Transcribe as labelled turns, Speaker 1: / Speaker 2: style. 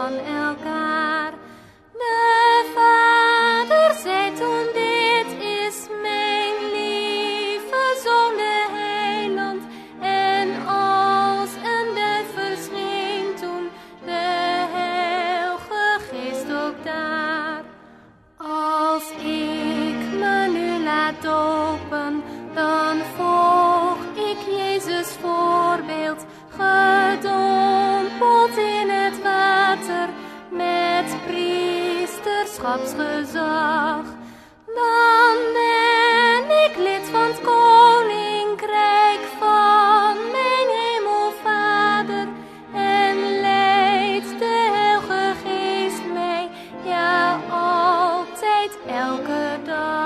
Speaker 1: van elkaar. De Vader zei toen, dit is mijn lieve Zoon, de Heiland. En als een duif verscheen toen de Heilige Geest ook daar. Als ik me nu laat dopen, dan volg ik Jezus voorbeeld, gedompeld in het water met priesterschapsgezag. Dan ben ik lid van het koninkrijk van mijn Hemelvader en leidt de Heilige Geest mij, ja, altijd, elke dag.